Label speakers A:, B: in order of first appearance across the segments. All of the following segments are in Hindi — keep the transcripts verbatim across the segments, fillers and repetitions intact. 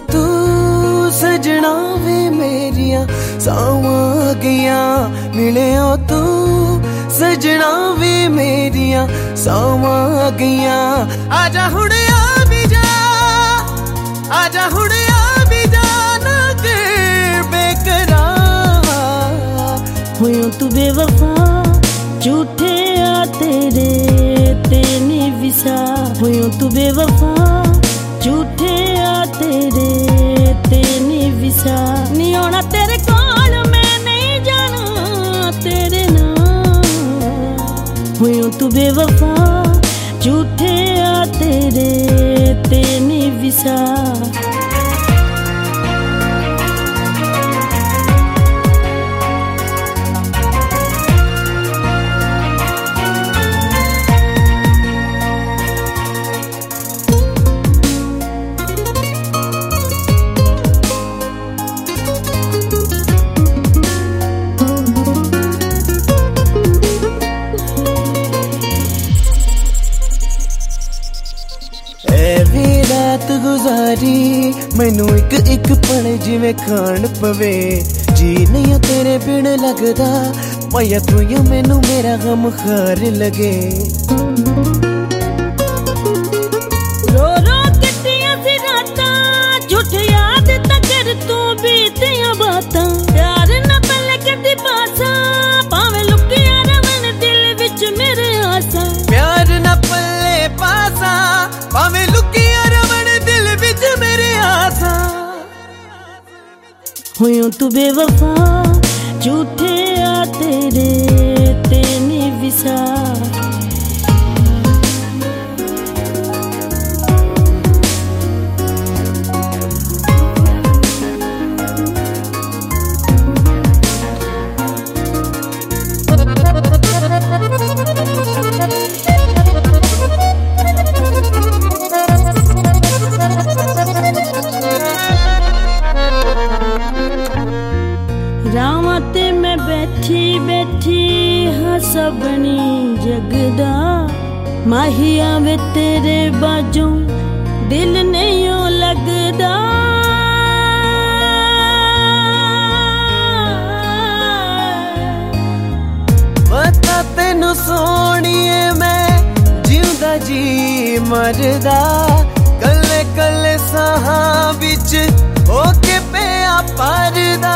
A: तू सजना वे मेरिया सावां गया, मिले तू सजना वे मेरिया सावां गया। आजा हुण आ भी जा, आजा हुण आ भी जा, ना कर बेकरार।
B: होयो तू बेवफा झूठे आ तेरे ते नी विसा, होयो तू बेवफा झूठे आ तेरे ते नी विसा। नी आना तेरे कोल मैं नहीं जाना तेरे नाल, होयो तू बेवफा झूठे आ तेरे ते नी विसा।
A: रात गुजारी मैनू एक एक पल जिवें खान पवे, जी नहीं तेरे बिन लगदा पाया तू मैनू मेरा गम खार लगे।
B: रो रो कट्टियां सी रातां झूठ याद तकर तू बीतियां बातां, प्यार ना पल कदी पासा भावें लुकिया रवन दिल विच मेरे आसा।
A: प्यार ना पल्ले पासा भावें लुकिया
B: होयो तू बेवफा झूठे आ तेरे ते नी विसा। रावां ते मैं बैठी बैठी हाँ सबनी जगदा, माहिया वे तेरे बाजों दिल नहीं ओ लगदा।
A: पता तेनू सोनिए मैं जिंदा जी मरदा, कल्ले कल्ले साहां विच होके पिया परदा।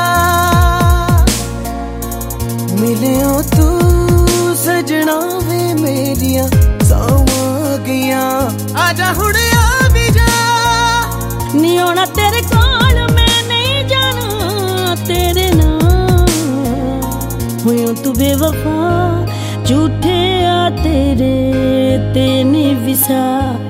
A: मिले तू सजना वे मेरिया सावां गया, आजा हुण आ भी जा।
B: नी आना तेरे कोल मैं नहीं जाना तेरे नाल, होयो तू बेवफा झूठे आ तेरे ते नी विसा।